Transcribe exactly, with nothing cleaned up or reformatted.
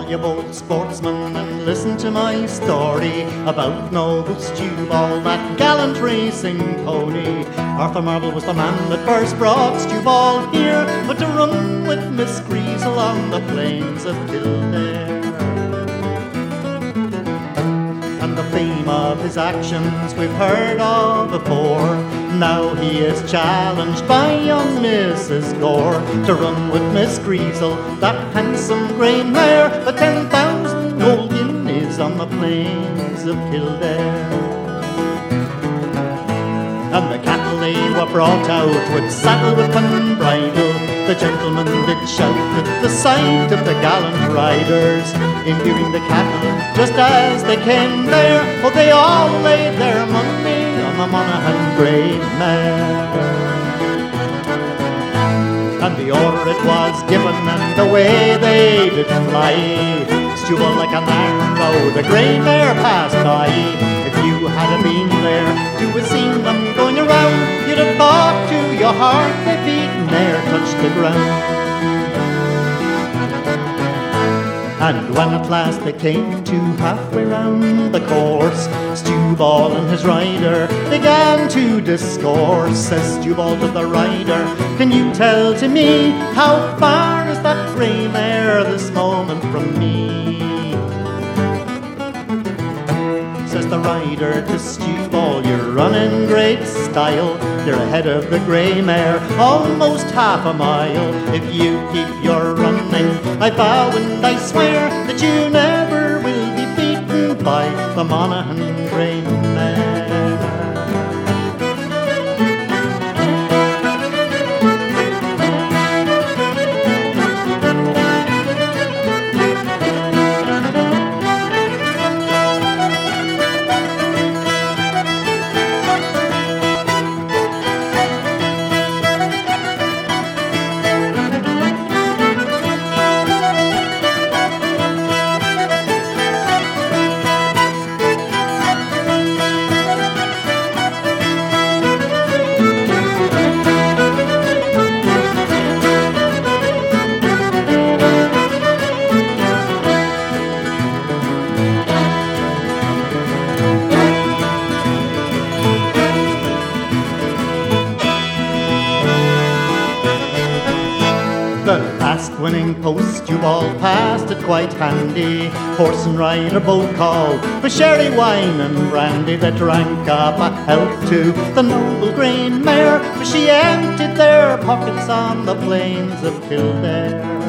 you both sportsmen, and listen to my story about noble Stewball, that gallant racing pony. Arthur Marble was the man that first brought Stewball here, but to run with Miss Greasel on the plains of Kildare. And the fame of his actions we've heard of before. Now he is challenged by young Missus Gore to run with Miss Greasel, that handsome grey mare, for ten thousand gold guineas on the plains of Kildare. And the cattle they were brought out with saddle, whip and bridle. The gentlemen did shout at the sight of the gallant riders. In viewing the cattle just as they came there, oh, they all laid their money on the Monaghan grey mare. And the order it was given, and away they did fly. Stewball like an arrow, the grey mare passed by. If you had been there to have seen them going around, you'd have thought to your heart the feet ne'er touched the ground. And when at last they came to halfway round the course, Stewball and his rider began to discourse. Says Stewball to the rider, can you tell to me how far is that grey mare this moment from me? Says the rider to Stewball, you're running great style. You're ahead of the grey mare almost half a mile. If you keep your running, I vow and I swear that you never will be beaten by the Monaghan grey mare. The last winning post Stewball passed it quite handy. Horse and rider both called for sherry, wine and brandy. They drank up a health to the noble grey mare, for she emptied their pockets on the plains of Kildare.